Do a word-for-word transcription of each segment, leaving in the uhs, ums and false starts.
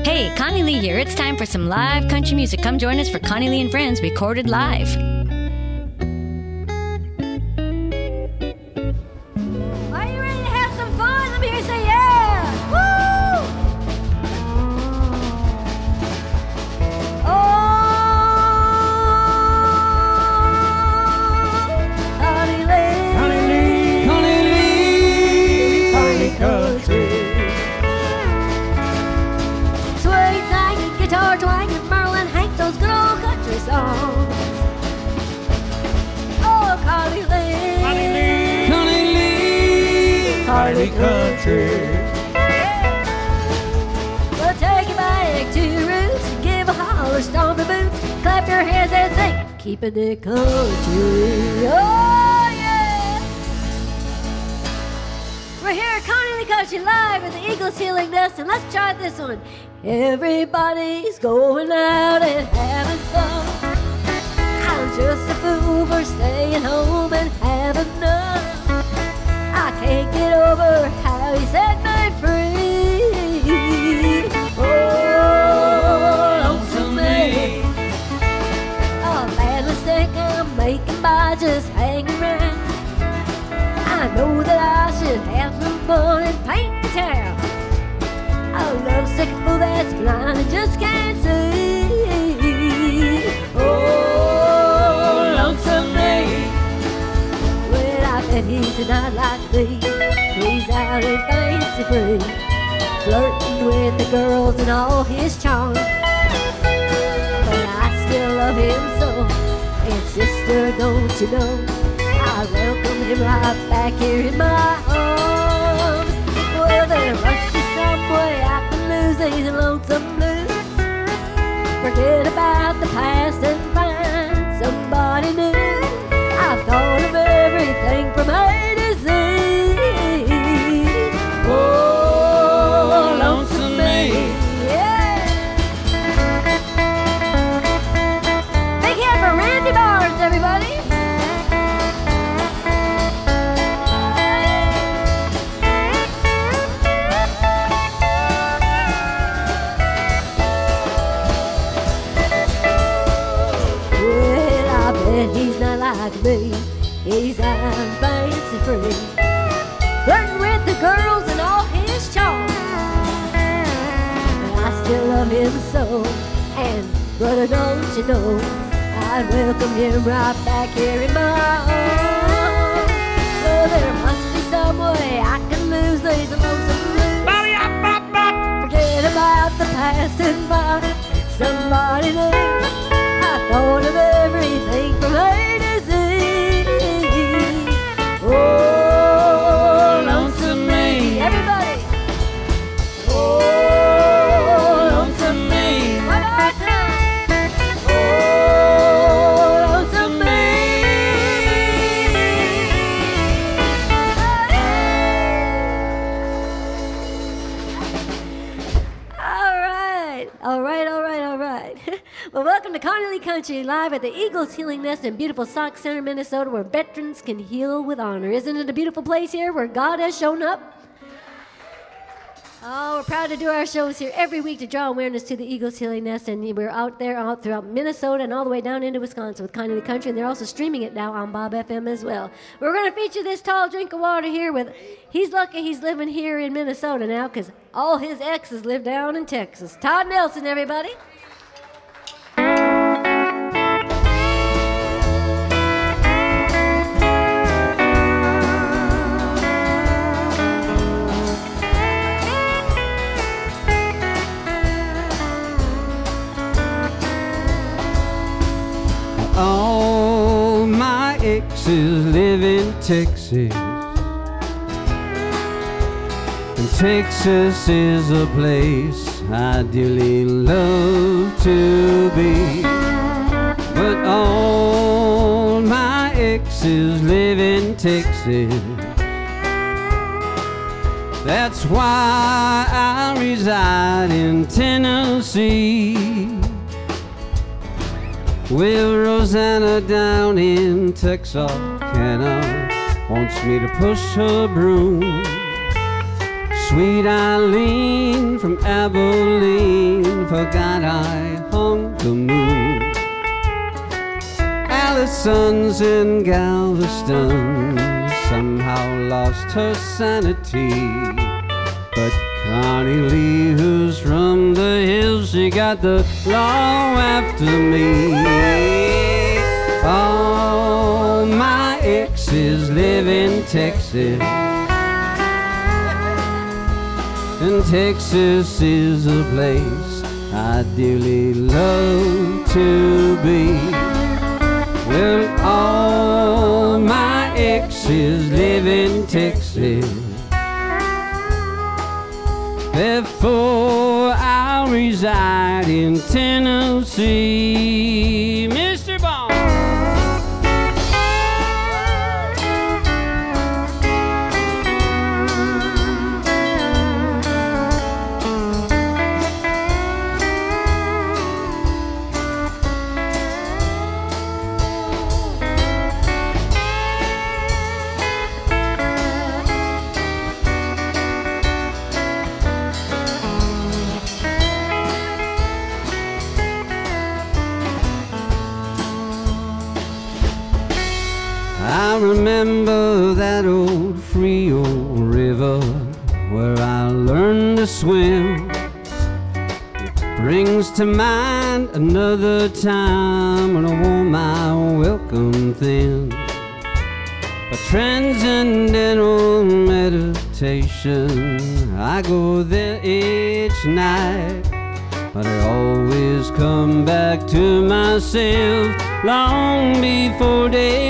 Hey, Connie Lee here. It's time for some live country music. Come join us for Connie Lee and Friends recorded live. Are you ready to have some fun? Let me hear you say yeah! Woo! Oh, Connie Lee, Connie Lee, Connie Lee, Connie Country. Sweet singing, guitar twanging, Merle and Hank, those good old country songs. Oh, Connie Lee, Connie Lee, Connie Lee, Connie Country. Well, take it back to your roots and give a holler, stomp your boots, clap your hands and sing, keeping it country. Oh, yeah! We're here at Connie Lee Country live at the Eagles Healing Nest, and let's try this one. Everybody's going out and having fun. I'm just a fool for staying home and having none. I can't get over how he set me free. Oh, lonesome me. A bad mistake I'm making by just hanging around. I know that I should have some fun and paint the town. A lovesick fool that's blind and just can't see. Oh, lonesome me. Well, I bet he's not like me. He's out in fancy free, flirting with the girls and all his charm. But I still love him so. And sister, don't you know, I welcome him right back here in my arms. Well, there must be some way I can lose these lonesome blues. Forget about the past and find somebody new. I've thought of everything from A to Z. Oh, lonesome me. Yeah. Big hand for Randy Barnes, everybody. Well, I bet he's not like me. He's out fancy free, flirting with the girls and all his charms. But I still love him so. And brother, don't you know, I'd welcome him right back here in my arms. Oh, there must be some way I can lose these lonesome blues. Forget about the past and find somebody new. I thought of everything from A to Z. Oh, lonesome me. Everybody. Oh, lonesome me. One more time. Oh, lonesome me. All right. All right, all right, all right. Well, welcome to Connie Lee Country, live at the Eagles Healing Nest in beautiful Sauk Center, Minnesota, where veterans can heal with honor. Isn't it a beautiful place here where God has shown up? Oh, we're proud to do our shows here every week to draw awareness to the Eagles Healing Nest, and we're out there all throughout Minnesota and all the way down into Wisconsin with Connie Lee Country, and they're also streaming it now on Bob F M as well. We're going to feature this tall drink of water here with, he's lucky he's living here in Minnesota now because all his exes live down in Texas. Todd Nelson, everybody. All my exes live in Texas, and Texas is a place I dearly love to be. But all my exes live in Texas, that's why I reside in Tennessee. Well, Rosanna down in Texarkana wants me to push her broom. Sweet Eileen from Abilene forgot I hung the moon. Allison's in Galveston somehow lost her sanity, but Connie Lee, who's from the hills, she got the law after me. All my exes live in Texas, and Texas is a place I dearly love to be. Well, all my exes live in Texas. Therefore, I'll reside in Tennessee. Mister Bond. I remember that old Frio river where I learned to swim. It brings to mind another time when I wore my welcome thin. By transcendental meditation, I go there each night, but I always come back to myself long before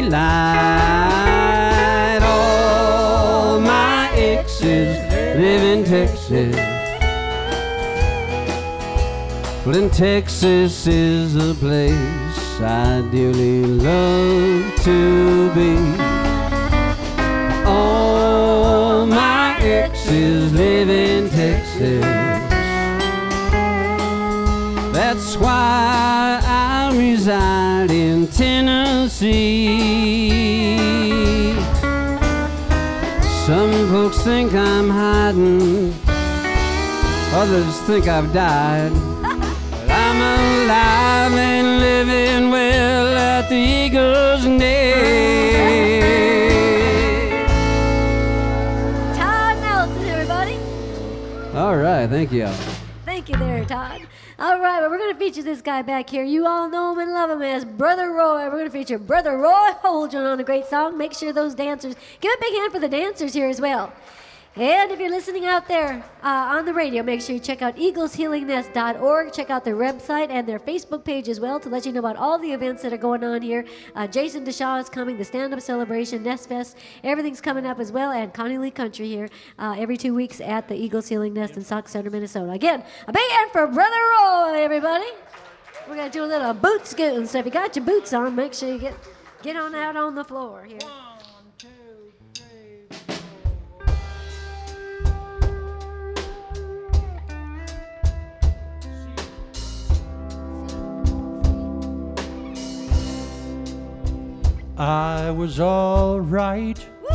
daylight. All my exes live in Texas. Well, in Texas is a place I dearly love to be. All my exes live in Texas. That's why I reside in Tennessee. Some folks think I'm hiding, others think I've died, but I'm alive and living well at the Eagle's Nest. Todd Nelson, everybody. All right, thank you. Thank you there, Todd. All right, well, we're going to feature this guy back here. You all know him and love him as Brother Roy. We're going to feature Brother Roy Holdren on a great song. Make sure those dancers, give a big hand for the dancers here as well. And if you're listening out there uh, on the radio, make sure you check out eagles healing nest dot org. Check out their website and their Facebook page as well to let you know about all the events that are going on here. Uh, Jason DeShaw is coming, the stand-up celebration, Nest Fest, everything's coming up as well, and Connie Lee Country here uh, every two weeks at the Eagles Healing Nest in Sauk Center, Minnesota. Again, a big hand for Brother Roy, everybody. We're going to do a little boot scooting, so if you got your boots on, make sure you get, get on out on the floor here. I was all right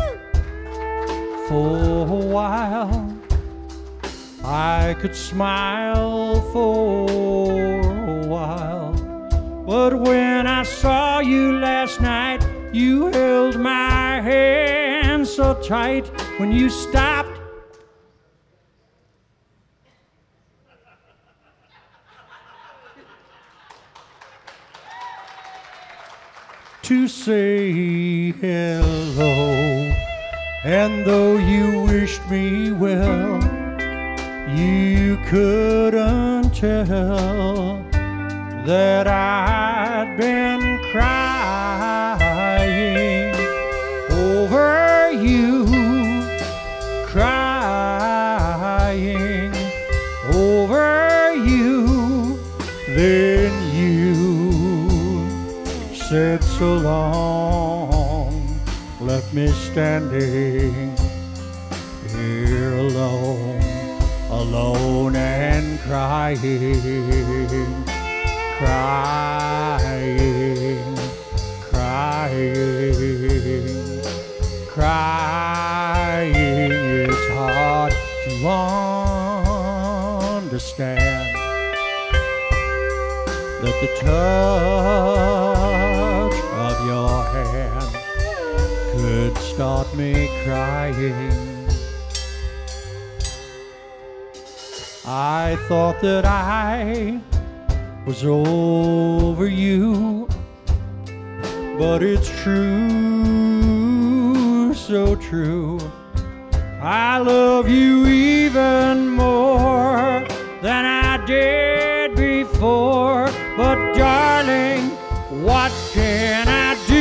for a while. I could smile for a while. But when I saw you last night, you held my hand so tight. When you stopped, to say hello, and though you wished me well, you couldn't tell that I'd been crying over you, crying over you. Then you said so long, left me standing here alone, alone and crying, crying, crying, crying. It's hard to understand that the touch of your hand could start me crying. I thought that I was over you, but it's true, so true. I love you even more than I did before. But darling, what can I do?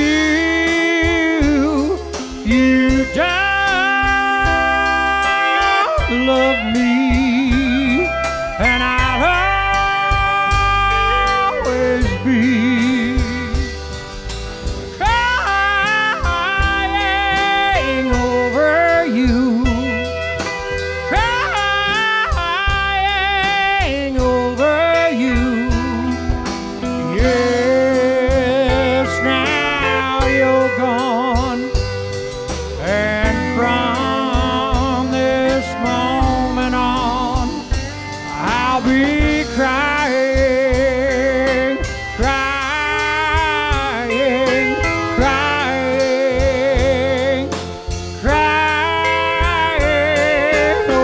You don't love me, and I'll always be crying over you, crying over you. Yes, now you're gone, and from this moment on, I'll be crying, crying, crying, crying, oh,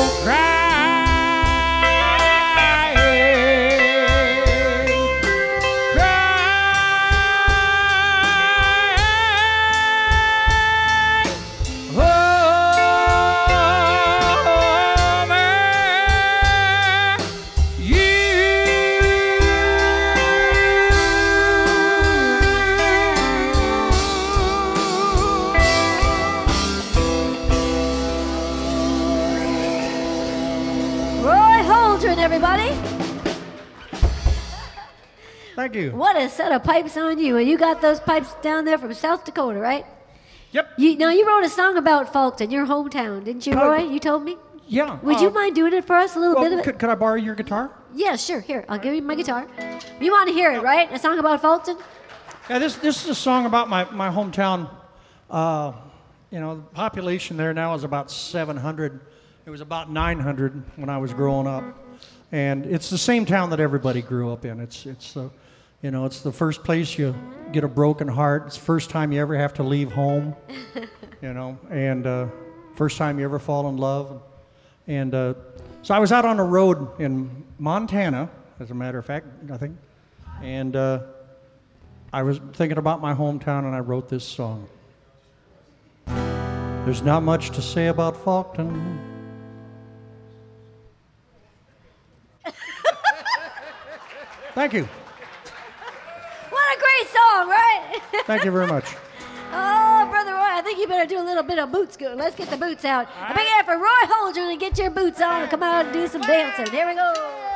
crying, crying, Roy Holdren, everybody. Thank you. What a set of pipes on you. And you got those pipes down there from South Dakota, right? Yep. You, now, you wrote a song about Fulton, your hometown, didn't you, Uh, Roy? You told me? Yeah. Would uh, you mind doing it for us, a little well, bit of it? could, could I borrow your guitar? Yeah, sure. Here, I'll give you my guitar. You want to hear it, right? A song about Fulton? Yeah, this this is a song about my, my hometown. Uh, you know, the population there now is about seven hundred. It was about nine hundred when I was growing up. And it's the same town that everybody grew up in. It's, it's the, you know, it's the first place you get a broken heart. It's the first time you ever have to leave home, you know, and uh, first time you ever fall in love. And uh, so I was out on the road in Montana, as a matter of fact, I think, and uh, I was thinking about my hometown, and I wrote this song. There's not much to say about Faulkton. Thank you. What a great song, right? Thank you very much. Oh, Brother Roy, I think you better do a little bit of boots scooting. Let's get the boots out. I beg you for Roy Holdren to get your boots on and come out and do some dancing. Here we go.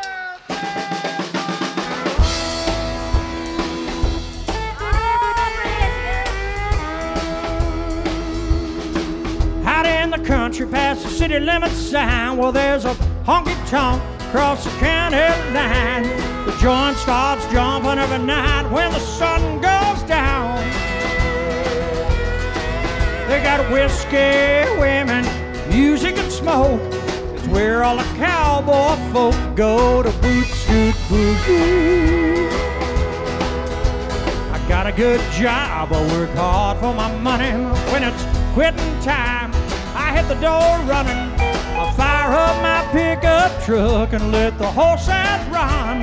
Out in the country past the city limit sign, well, there's a honky-tonk across the county line. The joint starts jumping every night when the sun goes down. They got whiskey, women, music and smoke. It's where all the cowboy folk go to boot scoot boogie. I got a good job, I work hard for my money. When it's quitting time, I hit the door running. I fire up my pickup truck and let the horses run.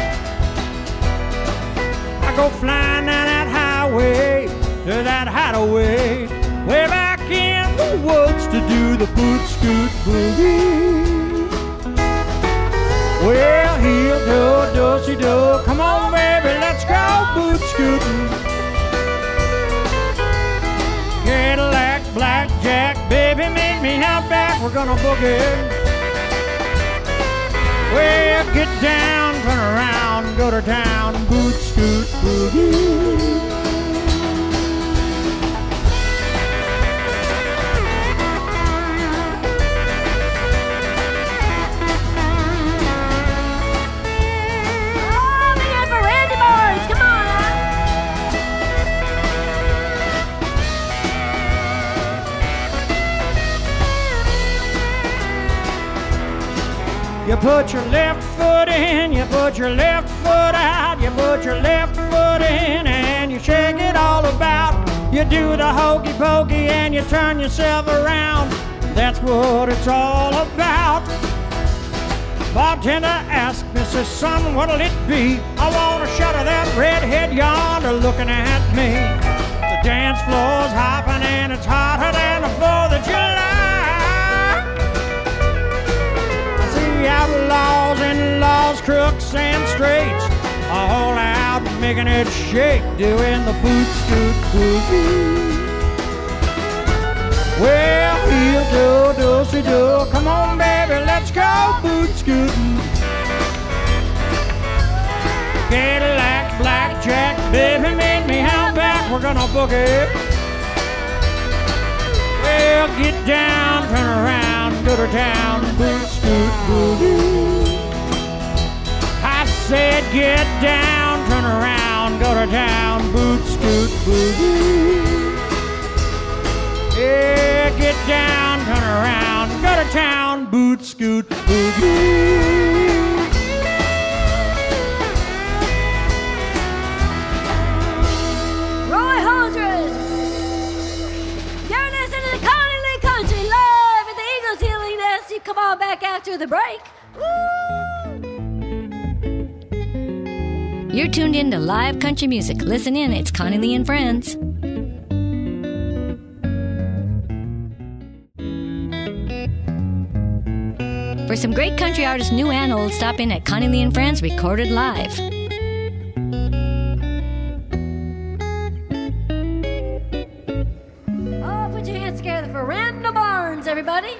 I go flying down that highway to that hideaway, way back in the woods to do the boot scoot boogie. Well, heel do, do-si do, come on baby, let's go boot scooting. Cadillac, blackjack, baby, meet me out back, we're gonna boogie. Well, get down, turn around, go to town, boot scoot boogie. Oh, big hand for Randy Boys. Come on now. You put your left foot in, you put your left foot out, you put your left foot in and you shake it all about. You do the hokey pokey and you turn yourself around. That's what it's all about. Bartender asked me, says, son, what'll it be? I want a shot of that redhead yonder looking at me. The dance floor's hopping and it's hotter than the fourth of July. I see outlaws and laws, crooks and straights all out making it shake, doing the boot scoot boogie. Well, heel do, do, do, come on, baby, let's go boot scooting. Cadillac, blackjack, baby, made me hound back, we're gonna boogie. Well, get down, turn around, go to town, boot scoot boogie. I said get down, turn around, go to town, boot scoot boogie. Yeah, get down, turn around, go to town, boot scoot boogie. Roy Holdren, you're listening to Connie Lee Country live at the Eagles Healing Nest. You come on back after the break. Woo! You're tuned in to live country music. Listen in, it's Connie Lee and Friends. For some great country artists, new and old, stop in at Connie Lee and Friends, recorded live. Oh, put your hands together for Randall Barnes, everybody.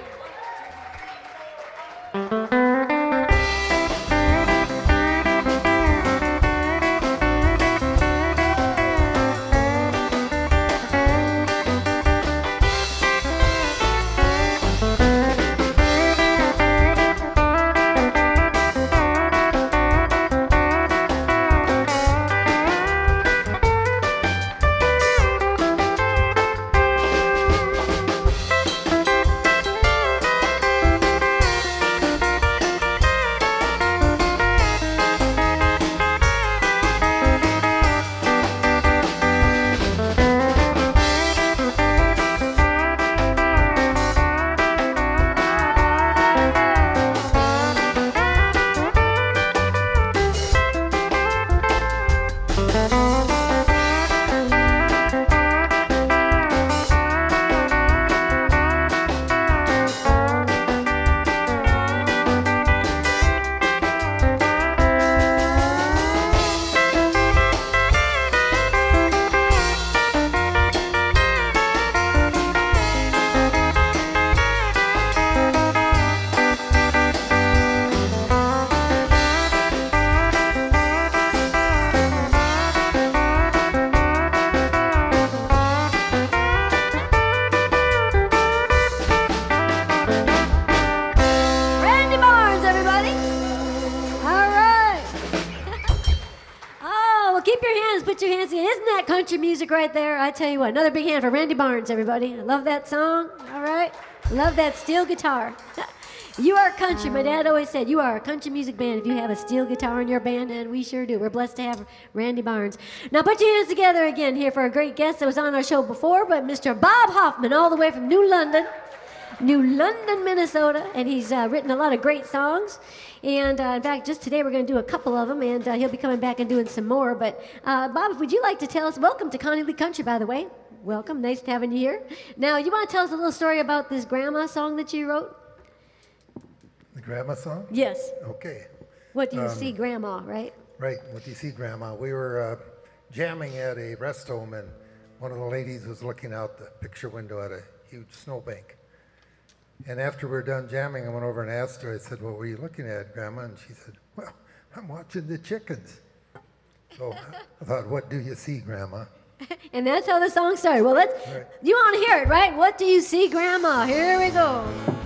Music right there. I tell you what, another big hand for Randy Barnes, everybody. I love that song. All right. Love that steel guitar. You are country. My dad always said you are a country music band if you have a steel guitar in your band, and we sure do. We're blessed to have Randy Barnes. Now put your hands together again here for a great guest that was on our show before, but Mister Bob Hoffman, all the way from New London. New London, Minnesota, and he's uh, written a lot of great songs. And uh, in fact, just today we're going to do a couple of them, and uh, he'll be coming back and doing some more. But uh, Bob, would you like to tell us? Welcome to Connie Lee Country, by the way. Welcome, nice having you here. Now, you want to tell us a little story about this grandma song that you wrote? The grandma song? Yes. Okay. What do you um, see, grandma? Right. Right. What do you see, grandma? We were uh, jamming at a rest home, and one of the ladies was looking out the picture window at a huge snowbank. And after we were done jamming, I went over and asked her, I said, what were you looking at, Grandma? And she said, well, I'm watching the chickens. So I thought, what do you see, Grandma? And that's how the song started. Well, let's, right. You want to hear it, right? What do you see, Grandma? Here we go.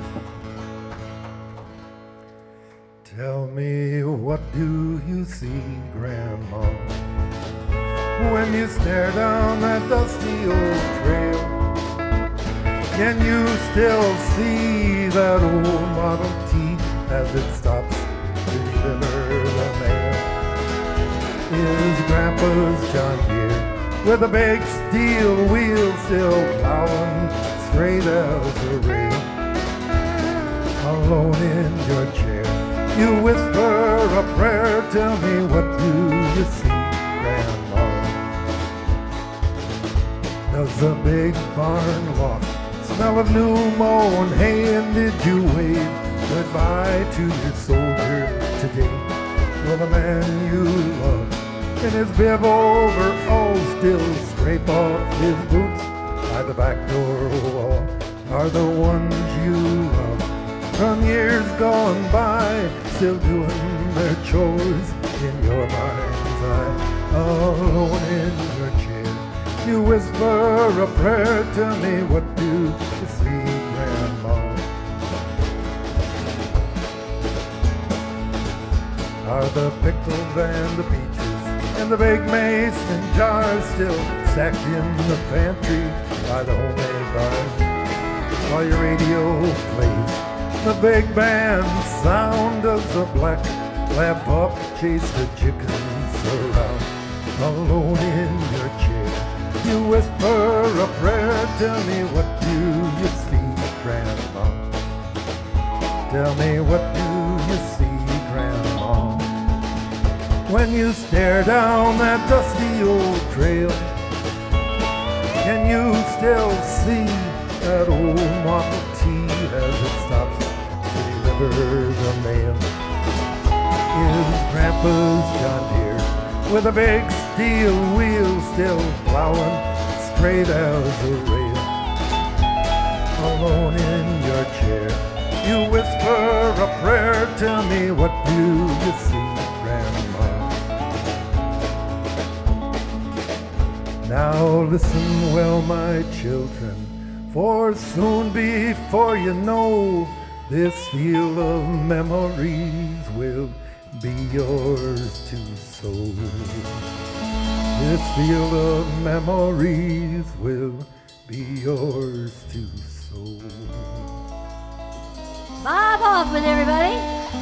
Tell me, what do you see, Grandma, when you stare down that dusty old trail? Can you still see that old Model T as it stops to deliver the mail. His grandpa's John Deere with a big steel wheel still plowing straight as a rail. Alone in your chair, you whisper a prayer. Tell me, what do you see, Grandma? Does the big barn loft smell of new mown hay? And did you wave goodbye to your soldier today? Will the man you love in his bib overall still scrape off his boots by the back door wall? Are the ones you love from years gone by still doing their chores in your mind's eye? Alone in your chair, you whisper a prayer. Tell me, what do you see, Grandma? Are the pickles and the peaches and the big mason jars still stacked in the pantry by the homemade bar? While your radio plays the big band sound as the black lab pup chase the chickens around. Alone in your chair, you whisper a prayer. Tell me, what do you see, Grandma? Tell me, what do you see, Grandma? When you stare down that dusty old trail, can you still see that old Model T as it stops to deliver the mail? Is Grandpa's John Deere with a big steel wheel still plowing straight as a rail? Alone in your chair, you whisper a prayer. Tell me, what do you see, Grandma? Now listen well, my children, for soon before you know, this field of memories will be yours to sow. This field of memories will be yours to sow. Bob Hoffman, everybody.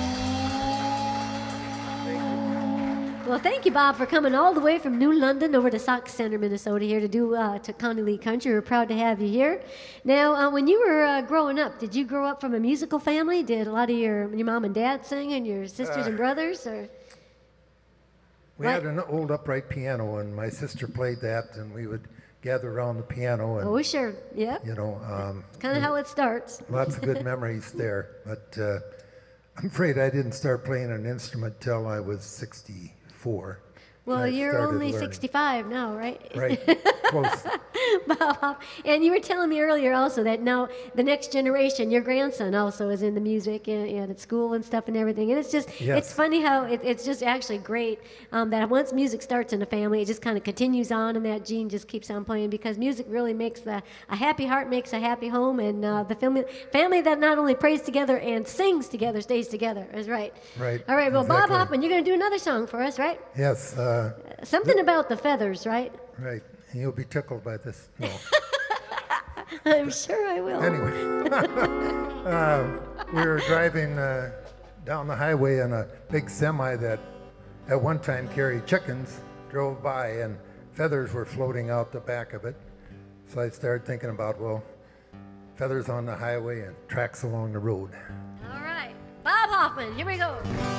Well, thank you, Bob, for coming all the way from New London over to Sauk Centre, Minnesota, here to do uh, to Connie Lee Country. We're proud to have you here. Now, uh, when you were uh, growing up, did you grow up from a musical family? Did a lot of your your mom and dad sing, and your sisters uh, and brothers, or? We what? had an old upright piano, and my sister played that, and we would gather around the piano. And, oh, sure, yeah. You know, um, kind of how it starts. Lots of good memories there, but uh, I'm afraid I didn't start playing an instrument till I was sixty-four. Well, you're only learning. sixty-five now, right? Right, close. Bob, and you were telling me earlier also that now the next generation, your grandson also is in the music and, and at school and stuff and everything. And it's just, yes. It's funny how it, it's just actually great um, that once music starts in a family, it just kind of continues on and that gene just keeps on playing, because music really makes the, a happy heart makes a happy home, and uh, the family, family that not only prays together and sings together stays together, is right. Right. All right, well, exactly. Bob Hoffman, you're going to do another song for us, right? Yes. Uh, Something th- about the feathers, right? Right. You'll be tickled by this. No. I'm sure I will. Anyway, uh, we were driving uh, down the highway, and a big semi that at one time carried chickens drove by, and feathers were floating out the back of it. So I started thinking about, well, feathers on the highway and tracks along the road. All right. Bob Hoffman, here we go.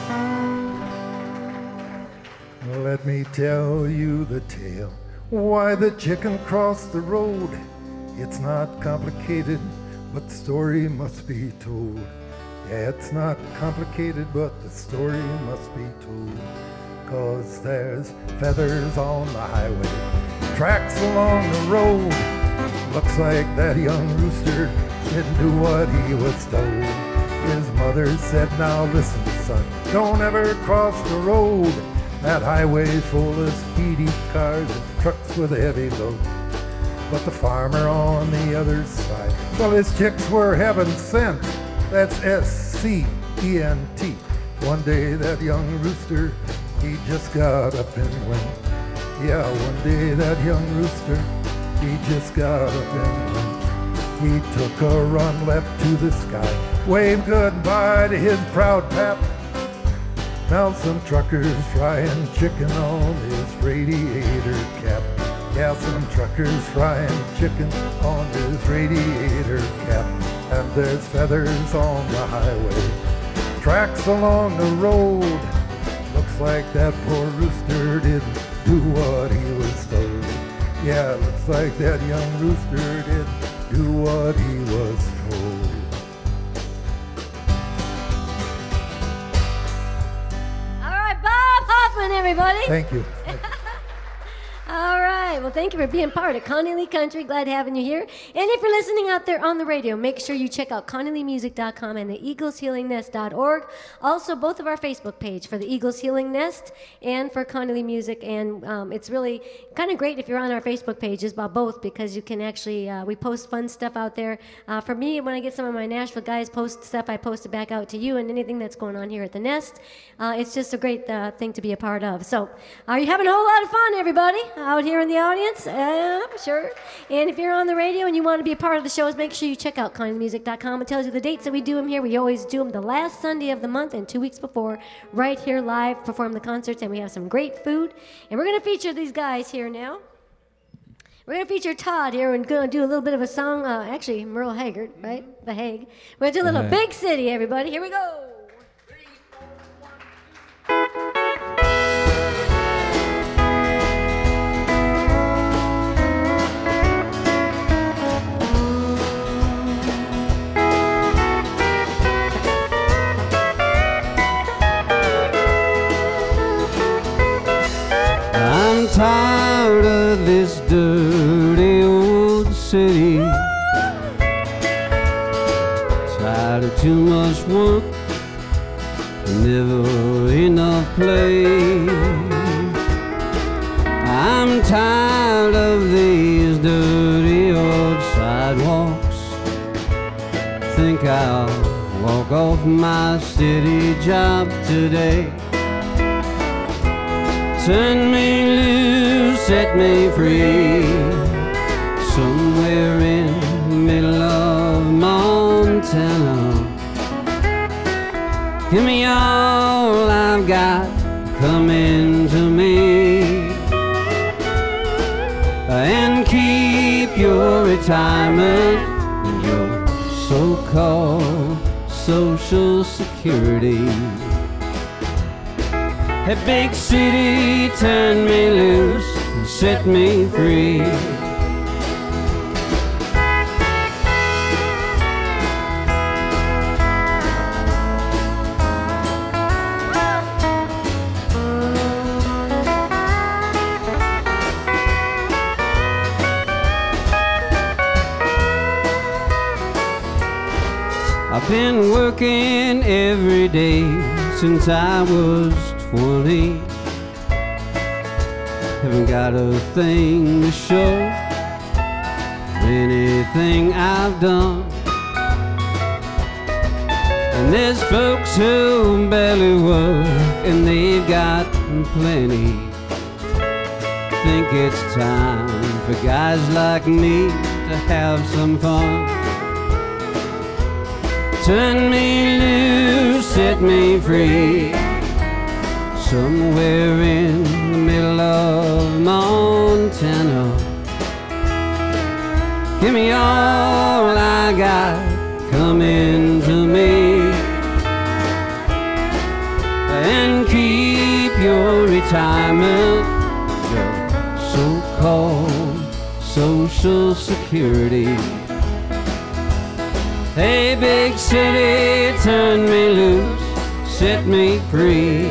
Let me tell you the tale, why the chicken crossed the road. It's not complicated, but the story must be told. Yeah, it's not complicated, but the story must be told. 'Cause there's feathers on the highway, tracks along the road. Looks like that young rooster didn't do what he was told. His mother said, now listen, son, don't ever cross the road. That highway's full of speedy cars and trucks with a heavy load. But the farmer on the other side, well, his chicks were heaven sent. That's S C E N T. One day that young rooster, he just got up and went. Yeah, one day that young rooster, he just got up and went. He took a run left to the sky, waved goodbye to his proud pap. Found some truckers frying chicken on his radiator cap. Yeah, some truckers frying chicken on his radiator cap. And there's feathers on the highway, tracks along the road. Looks like that poor rooster didn't do what he was told. Yeah, looks like that young rooster didn't do what he was told. All right, Bob Hoffman, everybody. Thank you. All right. Well, thank you for being part of Connie Lee Country. Glad having you here. And if you're listening out there on the radio, make sure you check out connie lee music dot com and the eagles healing nest dot org. Also, both of our Facebook page for the Eagles Healing Nest and for Connie Lee Music. And um, it's really kind of great if you're on our Facebook pages about both, because you can actually, uh, we post fun stuff out there. Uh, for me, when I get some of my Nashville guys post stuff, I post it back out to you, and anything that's going on here at the Nest. Uh, it's just a great uh, thing to be a part of. So, are you having a whole lot of fun, everybody? Out here in the audience, uh, sure. And if you're on the radio and you want to be a part of the shows, make sure you check out connie music dot com. It tells you the dates that we do them here. We always do them the last Sunday of the month and two weeks before, right here live, perform the concerts, and we have some great food. And we're going to feature these guys here now. We're going to feature Todd here and going to do a little bit of a song. Uh, actually, Merle Haggard, right? The Hague. We're going to do a little Right. Big City, everybody. Here we go. I'm tired of this dirty old city. Tired of too much work, never enough play. I'm tired of these dirty old sidewalks. Think I'll walk off my city job today. Turn me loose, set me free, somewhere in the middle of Montana. Give me all I've got coming to me, and keep your retirement and your so-called Social Security. Hey, big city, turn me loose and set me free. I've been working every day since I was twenty. Haven't got a thing to show for anything I've done. And there's folks who barely work and they've got plenty. Think it's time for guys like me to have some fun. Turn me loose, set me free, somewhere in the middle of Montana. Give me all I got coming to me, and keep your retirement, your so-called Social Security. Hey, big city, turn me loose, set me free.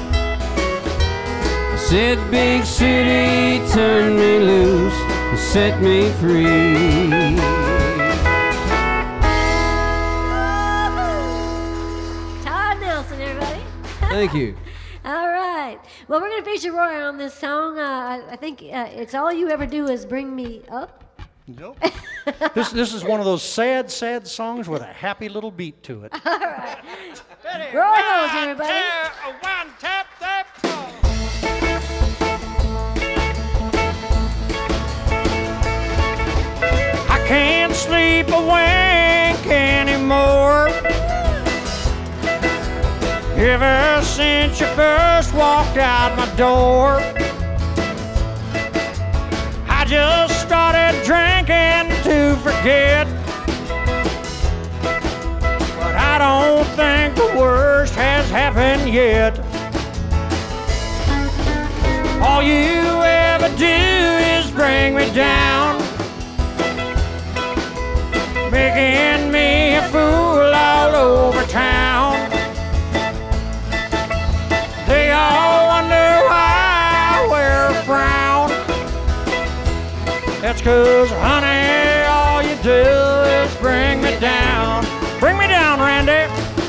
I said, big city, turn me loose, set me free. Todd Nelson, everybody. Thank you. All right. Well, we're going to feature Roy on this song. Uh, I, I think uh, it's All You Ever Do Is Bring Me Up. Nope. this this is one of those sad, sad songs with a happy little beat to it. All right. Roy Rose, everybody. One, tap, tap, four. I can't sleep a wink anymore. Ever since you first walked out my door, I just started drinking to forget. But I don't think the worst has happened yet. All you ever do is bring me down, making me a fool all over town. They all wonder why I wear a frown. That's 'cause, honey, all you do is bring me down. Bring me down, Randy.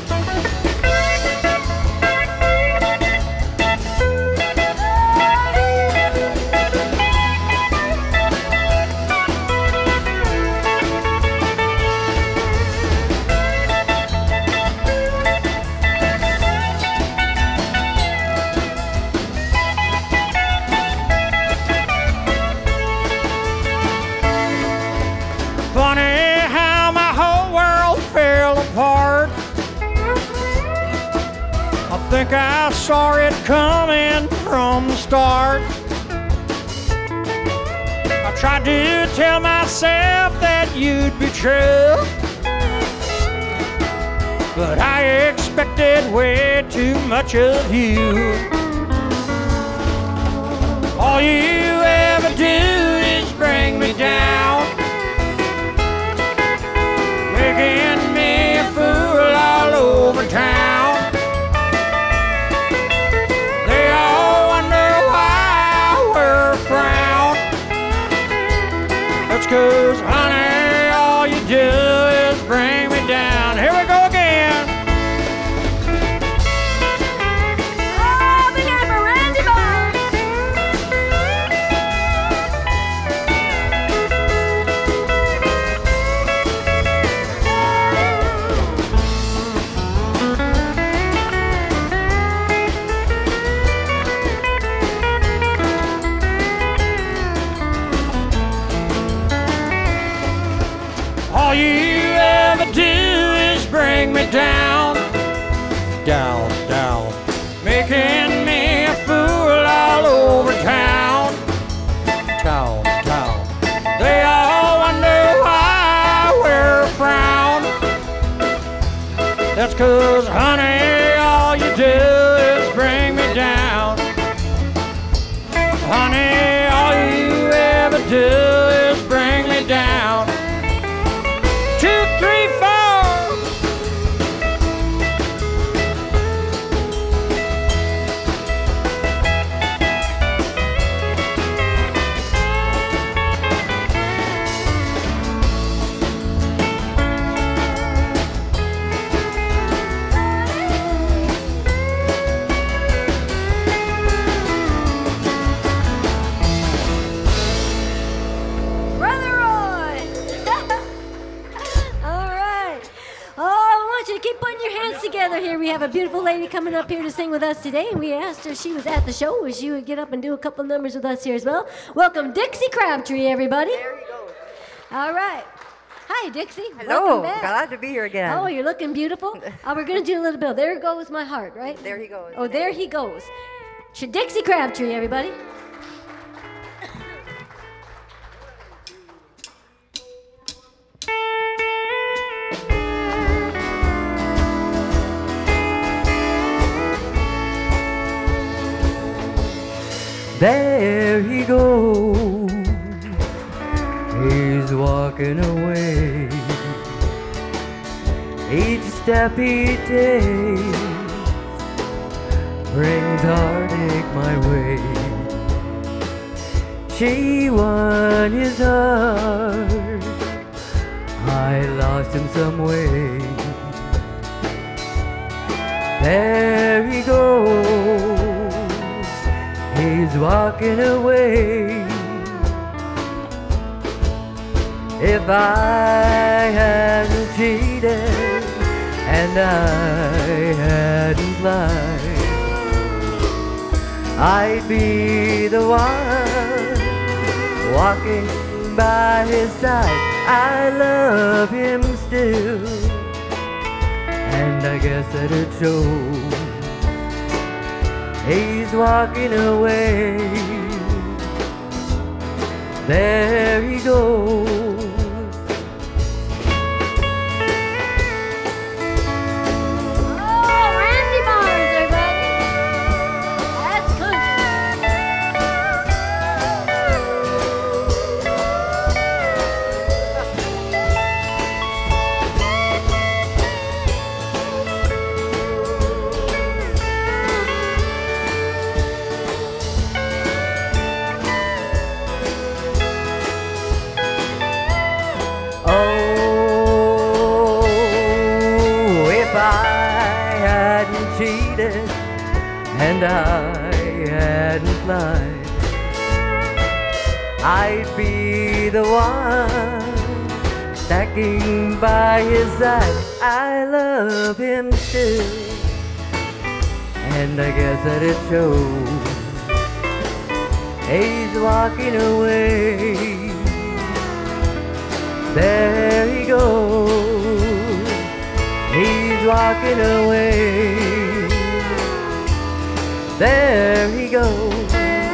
Funny how my whole world fell apart. I think I saw it coming from the start. I tried to tell myself that you'd be true, but I expected way too much of you. All you ever do is bring me down, making me a fool all over town. They all wonder why I wear a frown. That's 'cause, honey, all you do is bring me down. Here we go again. Oh, big hand for Randy Barnes. All you ever do is bring me down, down, down, making me a fool all over town, town, town. They all wonder why I wear a frown. That's 'cause, honey, all you do is bring me down. Honey, all you ever do is bring me down. Two, three, four. Brother Roy! All right. Oh, I want you to keep putting your hands together here. We have a beautiful lady coming up here to sing with us today, and we asked her if she was at the show, if she would get up and do a couple numbers with us here as well. Welcome, Dixie Crabtree, everybody. There he goes. All right. Hi, Dixie. Hello. Welcome back. Glad to be here again. Oh, you're looking beautiful. Oh, we're going to do a little bit. of There Goes My Heart, right? There he goes. Oh, there he goes. Ch- Dixie Crabtree, everybody. There he goes, he's walking away. Each step he takes brings heartache my way. She won his heart, I lost him some way. There he goes, he's walking away. If I hadn't cheated and I hadn't lied, I'd be the one walking by his side. I love him still, and I guess that it shows. He's walking away. There he goes. Oh, Randy Barnes, everybody. That's Oh, if I hadn't cheated and I hadn't lied, I'd be the one stacking by his side. I love him still, and I guess that it shows. He's walking away. There he goes. He's walking away. There he goes.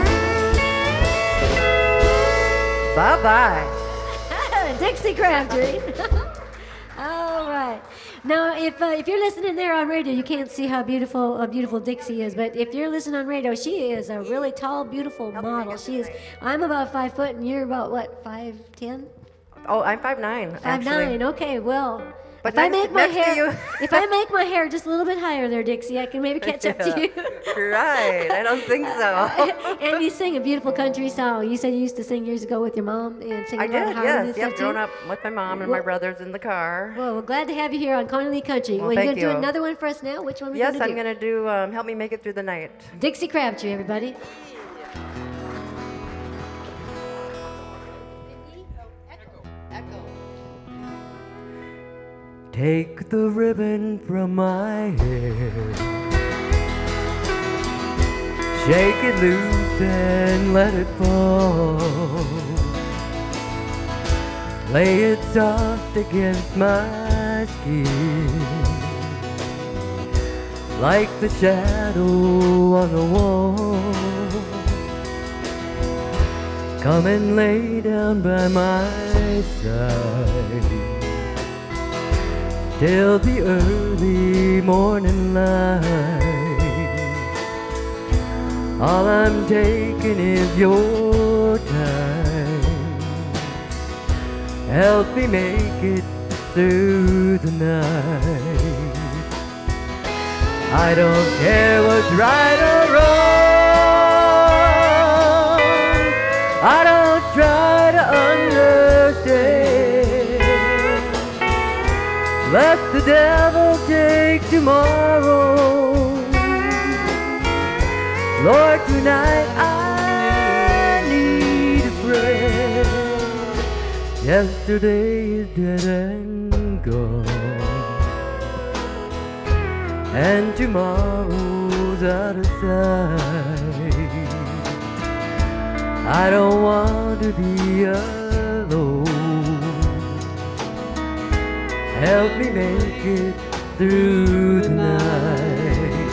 Bye-bye. Dixie Crabtree. All right. Now, if uh, if you're listening there on radio, you can't see how beautiful uh, beautiful Dixie is. But if you're listening on radio, she is a really tall, beautiful model. She is. I'm about five foot, and you're about what, five ten? Oh, I'm five nine. Five nine. Okay, well. But if I next- make my next to hair, you. if I make my hair just a little bit higher there, Dixie, I can maybe catch up to you. Right. I don't think so. And you sing a beautiful country song. You said you used to sing years ago with your mom and sing I a lot of did, harmony and yes. stuff Yep, too? growing up with my mom and my Well- brothers in the car. Well, we're glad to have you here on Coney Lee Country. Well, well, thank you're going to do you. another one for us now? Which one are we Yes, going to I'm do? going to do um, Help Me Make It Through the Night. Dixie Crabtree, everybody. Take the ribbon from my hair, shake it loose and let it fall. Lay it soft against my skin, like the shadow on the wall. Come and lay down by my side till the early morning light. All I'm taking is your time. Help me make it through the night. I don't care what's right or wrong. I don't try to understand. Let the devil take tomorrow. Lord, tonight I need a friend. Yesterday is dead and gone, and tomorrow's out of sight. I don't want to be alone. Help me make it through the night.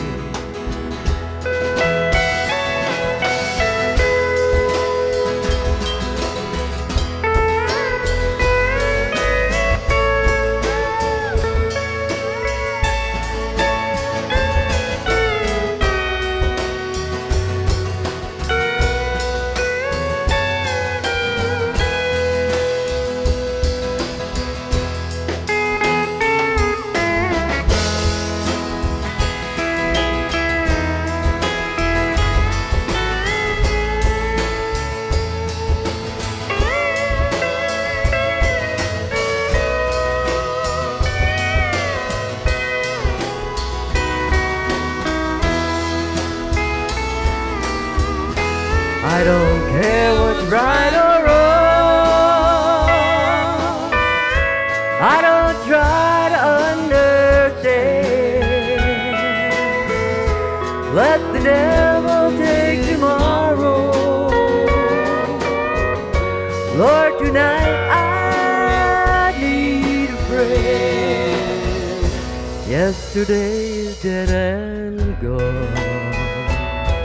I don't care what's right or wrong. I don't try to understand. Let the devil take tomorrow. Lord, tonight I need a friend. Yesterday is dead and gone,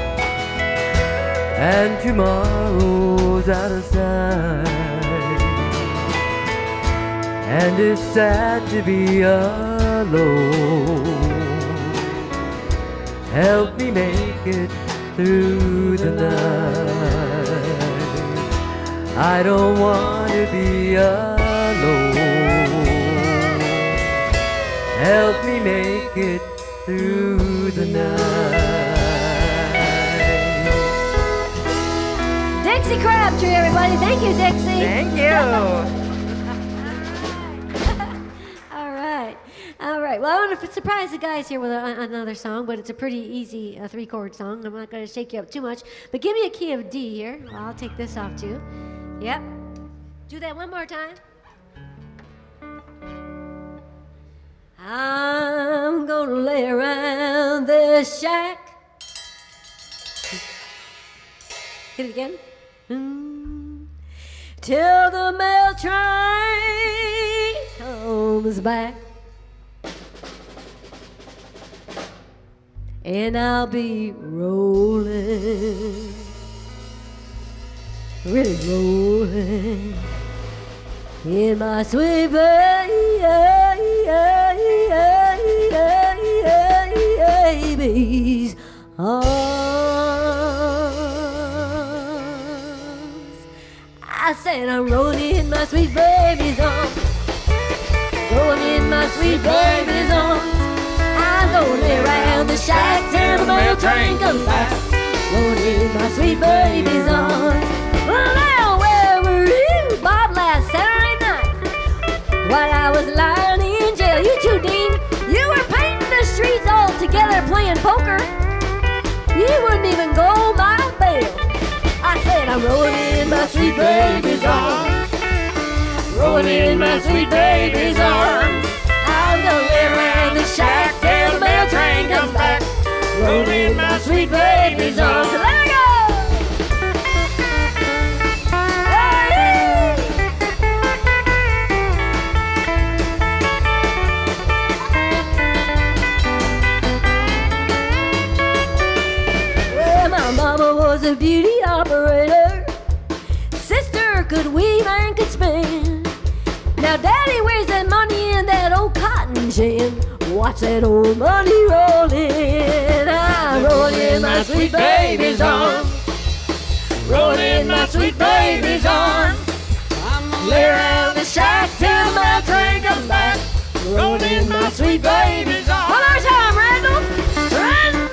and tomorrow's out of sight, and it's sad to be alone. Help me make it through the night. I don't want to be alone. Help me make it through the night. Dixie Crabtree, everybody. Thank you, Dixie. Thank you. All right. All right. Well, I want to surprise the guys here with a, another song, but it's a pretty easy uh, three-chord song. I'm not going to shake you up too much. But give me a key of D here. Well, I'll take this off, too. Yep. Do that one more time. I'm gonna lay around this shack. Hit it again. Mm. Till the mail train comes back, and I'll be rolling, really rolling in my sweet baby's arms. I said I'm rolling in my sweet baby's arms, rolling in my sweet baby's arms. I'm gonna lay around the shack till the mail train comes back, rolling in my sweet baby's arms. Well, now where were you, Bob, last Saturday night while I was lying in jail? You too, Dean. You were painting the streets all together playing poker. You wouldn't even go my bail. I said I'm rolling in my sweet baby's arms, rolling in my sweet baby's arms. I'm gonna lay around the shack till the mail train comes back, rolling in my sweet baby's arms. So let me go! Mama was a beauty operator, sister could weave and could spin. Now daddy wears that money in that old cotton gin. Watch that old money rollin'. I'm rollin' in my sweet baby's arms, rollin' in my sweet baby's arms. I'm lay around the shack till the mail train comes back, rollin' in my sweet baby's arms. One more time, Randall! Randall!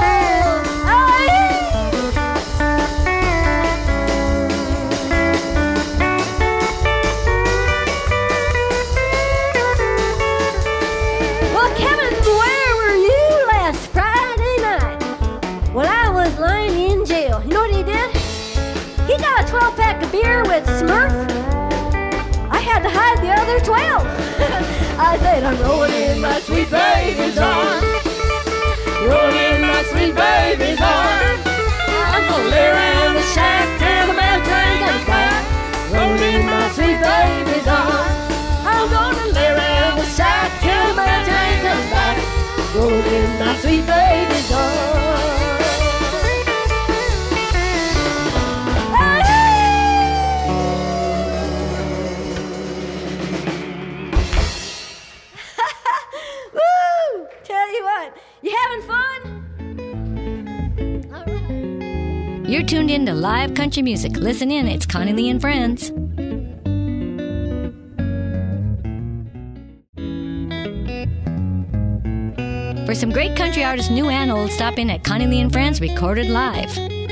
twelve-pack of beer with Smurf. I had to hide the other twelve. I said I'm rolling in my sweet baby's arms, rolling in my sweet baby's arms. I'm gonna lay around the shack till the mail train comes back, rolling in my sweet baby's arms. I'm gonna lay around the shack till the mail train comes back, rolling in my sweet baby's arms. You having fun? All right. You're tuned in to live country music. Listen in, it's Connie Lee and Friends. For some great country artists, new and old, stop in at Connie Lee and Friends, recorded live.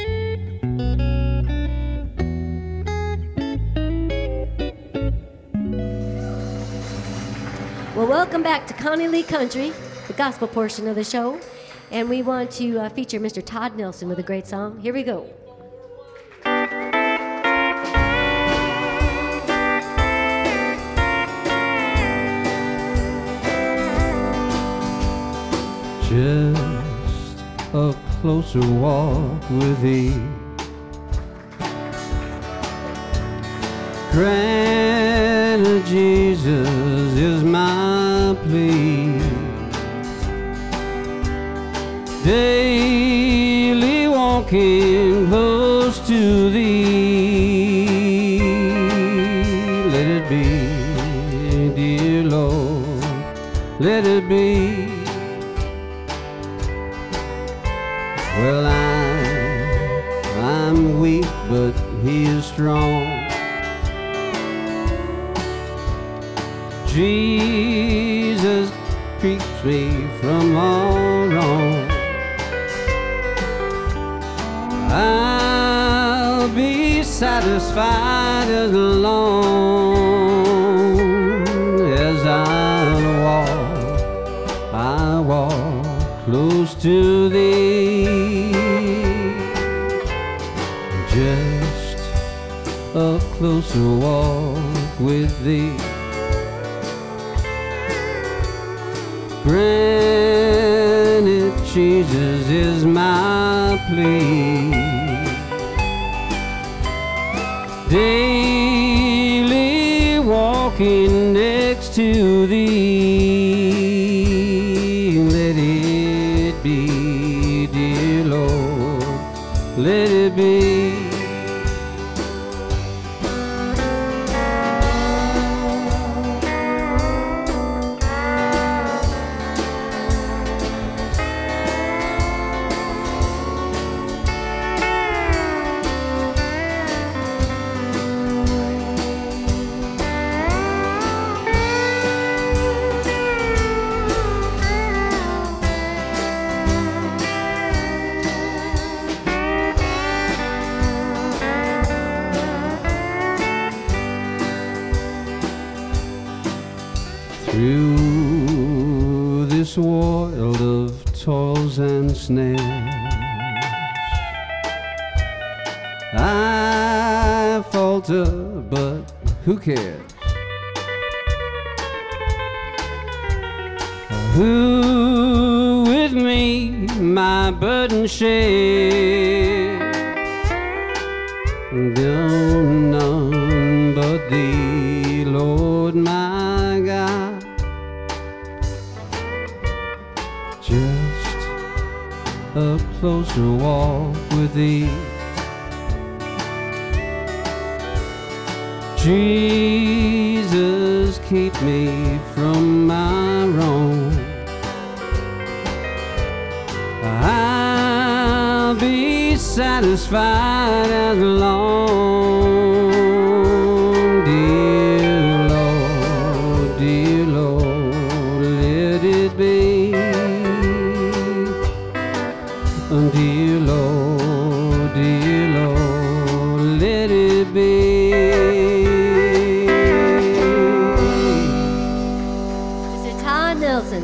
Well, welcome back to Connie Lee Country, the gospel portion of the show, and we want to uh, feature Mister Todd Nelson with a great song. Here we go. Just a closer walk with thee, granted Jesus is my plea. Daily walking close to thee. Let it be, dear Lord, let it be. Well, I'm, I'm weak, but he is strong. Jesus keeps me from all wrong. I'll be satisfied as long as I walk, I walk close to thee. Just a closer walk with thee. Granted, Jesus is my plea. Daily walking next to thee. Let it be, dear Lord, let it be. Through this world of toils and snares, I falter, but who cares? Who with me my burden share? No, none but thee, Lord my God. Just a closer walk with thee. Jesus, keep me from my wrong. I'll be satisfied as long, dear Lord, dear Lord, let it be. Dear Lord, dear Lord, let it be. Mister Todd Nelson.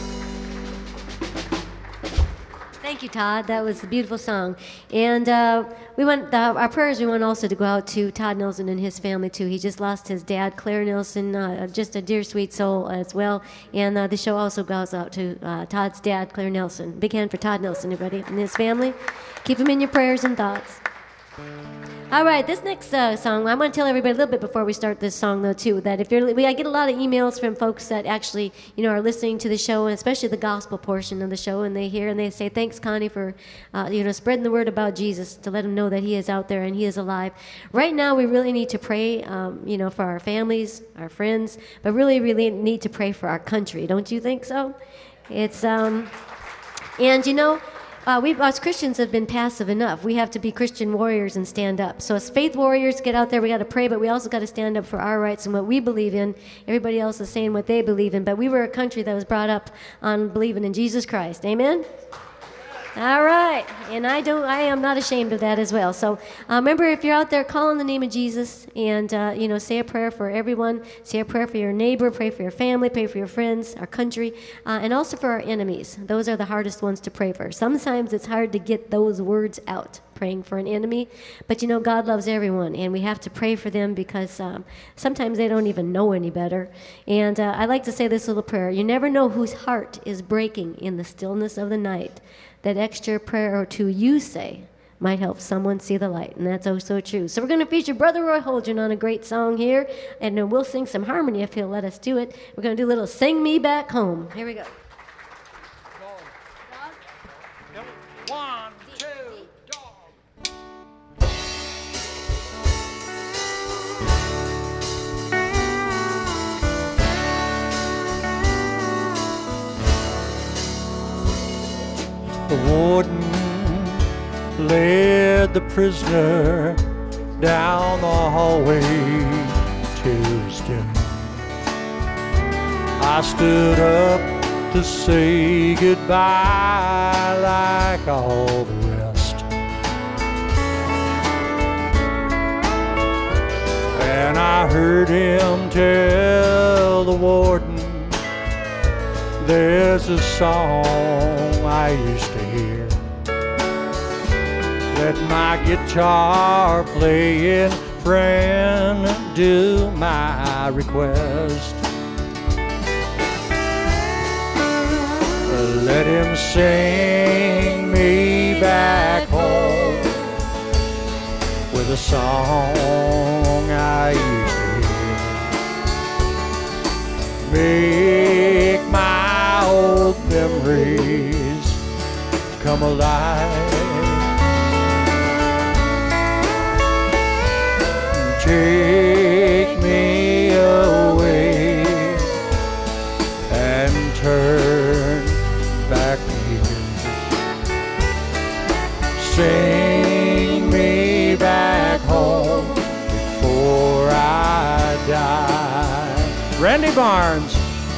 Thank you, Todd. That was a beautiful song. And uh, we want the, our prayers. We want also to go out to Todd Nelson and his family too. He just lost his dad, Claire Nelson, uh, just a dear, sweet soul as well. And uh, the show also goes out to uh, Todd's dad, Claire Nelson. Big hand for Todd Nelson, everybody, and his family. Keep him in your prayers and thoughts. All right, this next uh, song, I want to tell everybody a little bit before we start this song, though, too, that if you're, we I get a lot of emails from folks that actually, you know, are listening to the show, and especially the gospel portion of the show, and they hear and they say, thanks, Connie, for, uh, you know, spreading the word about Jesus, to let them know that he is out there and he is alive. Right now, we really need to pray, um, you know, for our families, our friends, but really, really need to pray for our country. Don't you think so? It's, um, and, you know, Uh, we, us Christians, have been passive enough. We have to be Christian warriors and stand up. So as faith warriors, get out there. We got to pray, but we also got to stand up for our rights and what we believe in. Everybody else is saying what they believe in, but we were a country that was brought up on believing in Jesus Christ. Amen? All right, and I don't. I am not ashamed of that as well. So uh, remember, if you're out there, call on the name of Jesus, and uh, you know, say a prayer for everyone. Say a prayer for your neighbor. Pray for your family. Pray for your friends, our country, uh, and also for our enemies. Those are the hardest ones to pray for. Sometimes it's hard to get those words out, praying for an enemy, but you know, God loves everyone, and we have to pray for them because um, sometimes they don't even know any better. And uh, I like to say this little prayer: you never know whose heart is breaking in the stillness of the night. That extra prayer or two you say might help someone see the light, and that's oh so true. So we're going to feature Brother Roy Holdren on a great song here, and uh, we'll sing some harmony if he'll let us do it. We're going to do a little Sing Me Back Home. Here we go. One, two, dog. The warden led the prisoner down the hallway to his doom. I stood up to say goodbye like all the rest, and I heard him tell the warden, there's a song I used to hear. Let my guitar playing friend do my request. Let him sing me back home with a song I used to hear. Make my old memories come alive. Take me away and turn back the years. Sing me back home before I die. Randy Barnes.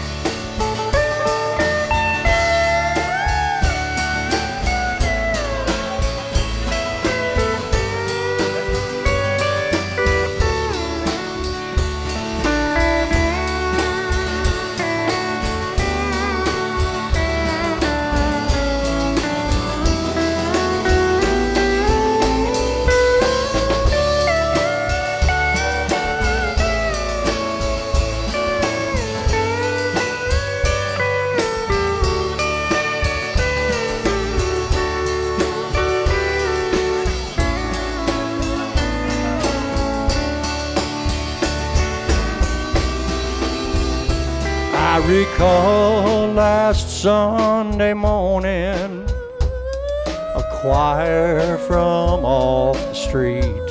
I recall last Sunday morning, a choir from off the street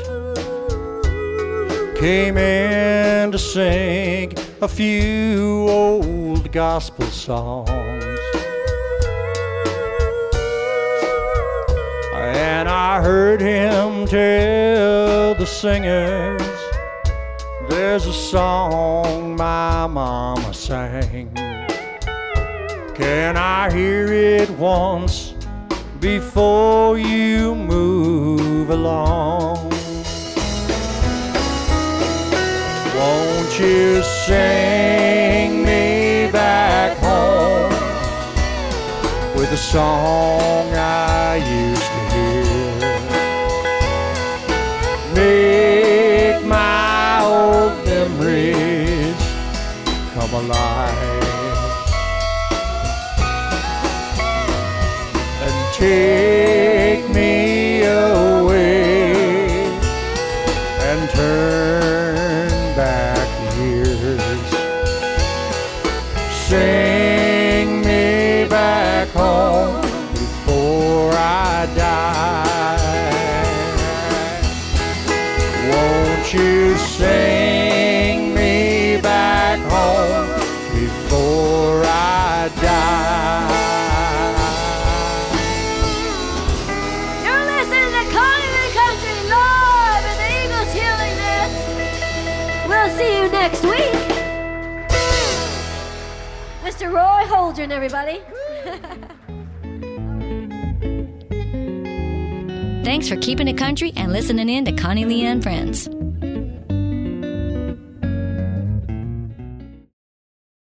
came in to sing a few old gospel songs. And I heard him tell the singers, there's a song my mama sang. Can I hear it once before you move along? Won't you sing me back home with a song I used to hear? Make my old memories come alive and take me away and turn back the years. Sing me back home before I die. Won't you sing me back home before I die? You're listening to Connie and Country live at the Eagles Healing Nest. We'll see you next week. Mister Roy Holdren, everybody. Thanks for keeping it country and listening in to Connie Lee and Friends.